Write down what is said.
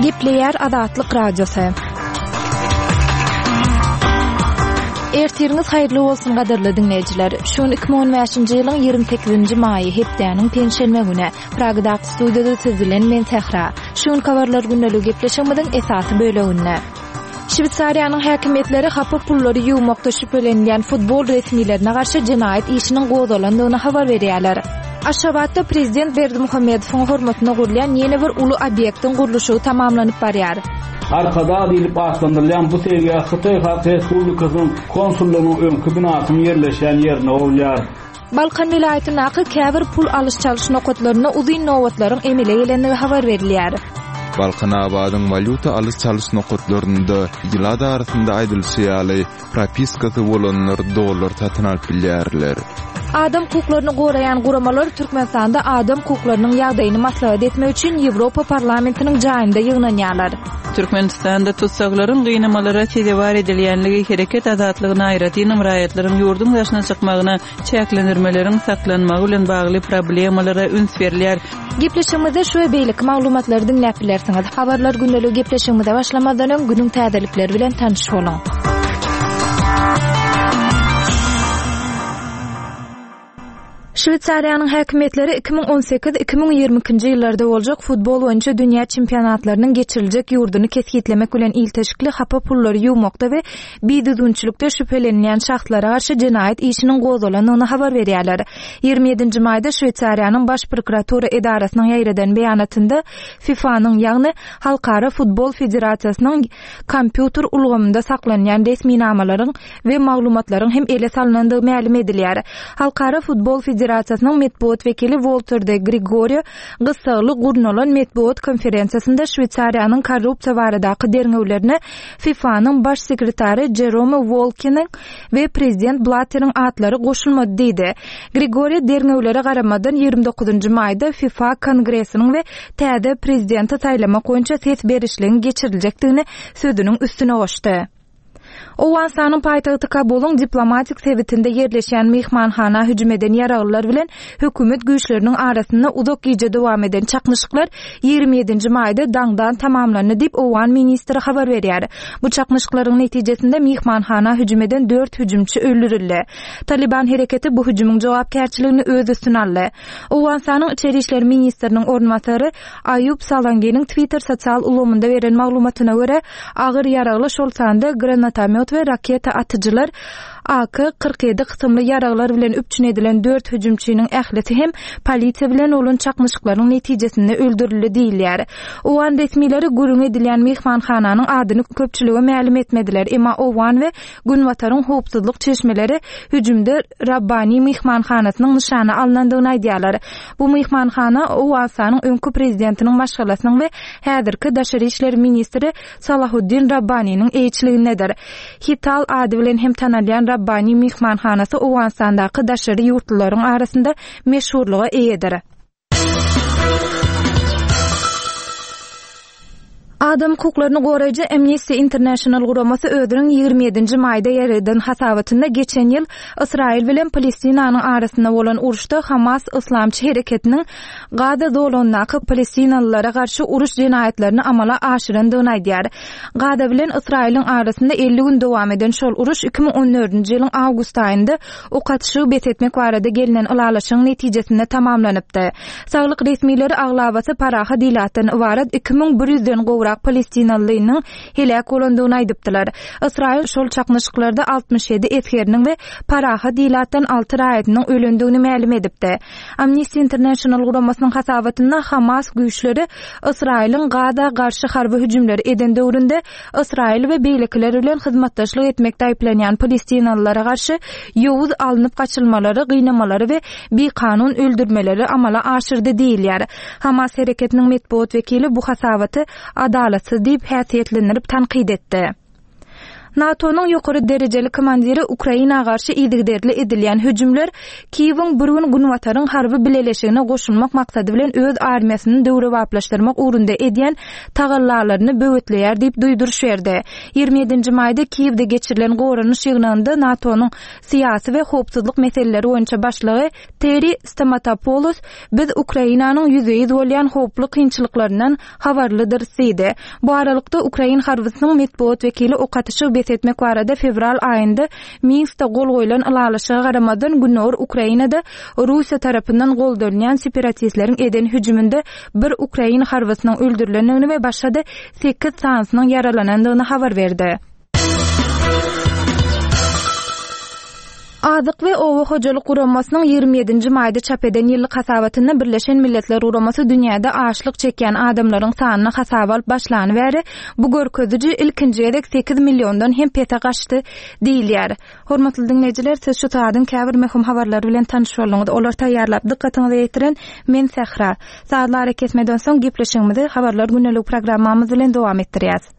Gepleyer Adatlyk Radiosu. Ertiriniz hayırlı bolsun gaderli dinleyijiler. Şun 2015-nji ýylyň 28-nji maýy hepdeniň penşenme güne Pragda studiýada tüzülen men Tehra. Şun kawarlar gündelik gepleşigimiň esasy bölegine. Şwitsariýanyň häkimetleri hapa pullary ýuwmakda şüphelenýän futbol resmilerine garşy jinayet işiniň gozalandygyny habar berýärler. Aşgabatda prezident Berdimuhammedowyň hormatyna gurulýan ýene bir uly obyektiň guruluşy tamamlanyp barýar. Arkada dilip aslandırılan bu sevgiye Xitay Halk Respublikasynyň konsullugynyň öňkü binasyny ýerleşen ýerine bolýar. Balkan vilayatynyň käbir pul alyş çalyş nokatlaryna uzyn nowatlaryň emele gelendigi habar berilýär. Balkan abadyň valyuta alyş çalyş nokatlarynda ýylar arasynda aýdylýaly propiskasy bolanlar dollar satyn alyp bilýärler. Adam hukuklaryny gorayan guramalar Türkmenistanda adam hukuklarynyň ýagdaýyny maslahat etmek üçin Ýewropa parlamentiniň jaýynda ýygnanýarlar. Türkmenistanda tutsaklaryň gynamalara tedewar edilýänligi hereket azatlygyna aýraty nimraýatlaryň ýurdun daşyna çykmagyna çäklendirmeleriň saklanmagy bilen bagly problemalara üns berilýär. Gepleşigimizde şu beýlik maglumatlary dinläp bilersiňiz. Habarlar gündelik gepleşigimizde başlamadan öň günüň täzelikleri bilen tanyş bolun. Şwitsariýanyň häkimetleri 2018-2022-nji ýyllarda boljak futbol boýunça dünýä çempionatlarynyň geçiriljek ýurduny kesgitlemek bilen ilteşikli hapa pullary ýuwmakda we biýdüdünçülükde şüphelenýän şahslara garşy jinayet işiniň gozalandygyny habar berýärler. 27-nji maýda Şwitsariýanyň baş prokuratura edarasynyň ýaýradan beýanatynda FIFA-nyň ýagny Halkara Futbol Federasiýasynyň kompýuter ulgamynda saklanýan resmi namalaryň we maglumatlaryň hem ele salanandygy ma'lum edilýär. Halkara Futbol Federasyanyň metbuat vekili Walter de Gregorio gysgaly gurnalan metbuat konferensiýasynda Şwitsariýanyň korrupsiýa baradaky derňewlerini FIFA-nyň baş sekretary Jerome Volkinin we prezident Blatter'ın atlary goşulmady diýdi. Gregorio derňewlere garamadan 29-njy maýda FIFA kongressiniň we täze prezidenti taýlamak boýunça ses berişligini geçiriljekdigini sözüniň üstüne goşdy. Owensanyň paýtagty Kabul'un diplomatik sebitinde ýerleşen mehmanhana hüjüm eden ýaraglylar bilen hökümet güýçleriniň arasynda uzak ýyja dowam eden çaknyşyklar 27-nji maýda daňdan tamamlandy diýip Owan ministri habar berýär. Bu çaknyşyklaryň netijesinde mehmanhana hüjüm eden 4 hüjümçi öldürildi. Taliban hereketi bu hüjümüň jogapkärçiligini öz üstüne aldy. Owensanyň içeri işler ministriniň ornmasary Ayub Salangeniň Twitter sosial ulgamynda beren maglumatyna görä agyr ýaragly şol sanda granatamet ve raketa atıcılar AK-47 kısımlı yaraglar bilen üpçün edilen 4 hüjümçiniň ähleti hem polisiýa bilen olan çaknyşyklaryň netijesinde öldürildi diýilýär. Owan resmileri gurun edilen mehmanhananyň adyny köpçülige ma'lum etmediler. Emma Owan we Günwataryň howpsuzlyk çeşmeleri hüjümde Rabbani mehmanhanasynyň nyşany alınandygyny aýdýarlar. Bu mehmanhana Owensanyň öňkü prezidentiniň başgalasynyň we häzirki daşary işler ministri Salahuddin Rabbani'niň eýçiligindedir. Hital ady bilen hem tanalýan Rabbani mehmanhanasy Owensandaky daşary ýurtlaryň arasynda meşhurlyga eýedir. Adam hukuklaryny goraýjy Amnesty International guramasy özüniň 27-nji maýda ýerden hasabatynda geçen ýyl Israil bilen Palestinanyň arasynda bolan uruşda Hamas Islamçy hereketiniň Gaza dolandaky Palestinalylara garşy uruş jinayetlerini amala aşyrandygyny aýdýar. Gaza bilen Israiliň arasynda 50 gün dowam eden şol uruş 2014-nji ýylyň awgust aýynda okatyşy betetmek barada gelinen ulalaşyň netijesinde tamamlanypdy. Saglyk resmileri aglabasy paraha dilatdan ibarat 2100den gowrak Palestinalynyň helak bolandygyny aýdypdylar. Israil şol çaknyşyklarda 67 eskeriniň we paraha dilatdan 6 raýatynyň ölendigini ma'lum edipdi. Amnesty International guramasynyň hasabatynda Hamas güýçleri Israiliň Gaza garşy harby hüjümleri eden döwründe Israil we beýlekler bilen hyzmatdaşlyk etmekde aýplanýan Palestinalylara garşy ýowuz alınıp gaçylmalary, gynamaları we bekanun öldürmeleri amala aşyrdy diýilýär. Hamas hereketiniň metbuat vekili bu hasabaty adalatsız diýip häsiýetlendirip tanqid etdi. NATO'nun ýokary derejeli komandiri Ukraina garşy iýdigderli edilýän hüjümler Kiýewiň bir gün Gunwataryň harby bileleşigine goşulmak maksady bilen öz armiýasyny döwrewaplaşdyrmak ugrunda edýän tagallalaryny böwetleýär diýip duýduruş berdi. 27-nji maýda Kiýewde geçirilen goranyş ýygnynda NATO'nun syýasy we howpsuzlyk meseleleri boýunça başlygy Terry Stamatopoulos biz Ukrainanyň ýüzeýi bolýan howply kynçylyklaryndan habarlydyr diýdi. Bu aralykda Ukraina harbysynyň medpuat wekili okatyşy etmek barada fevral ayında Minsk'te gol goýulan ýalaşyga garamadan günür Ukrainada Russiýa tarapyndan goldanýan separatistlerin eden hüjüminde bir Ukraina harbysynyň öldürilendigini we başga da 8 sansynyň yaralanandygyny habar berdi. Azyk we Owa hojalyk guramasynyň 27-nji maýda çap eden ýyllyk hasabatyna Birleşen Milletler Guramasy dünýäde açlyk çekýän adamlaryň sanyny hasaba alyp başlany bäri bu görkeziji ilkinjiye dek 8 milliondan hem pete gaçdy diýilýär. Hormatly dinleýijiler, siz şu taýdan käbir möhüm habarlar bilen tanyşyp bolňyz. Olar taýýarlap dikkatiňizi ýetiren men Sehra. Saatlar kesmeden soň gepleşigimizi habarlar günnelik programmamyz bilen dowam etdirýäs.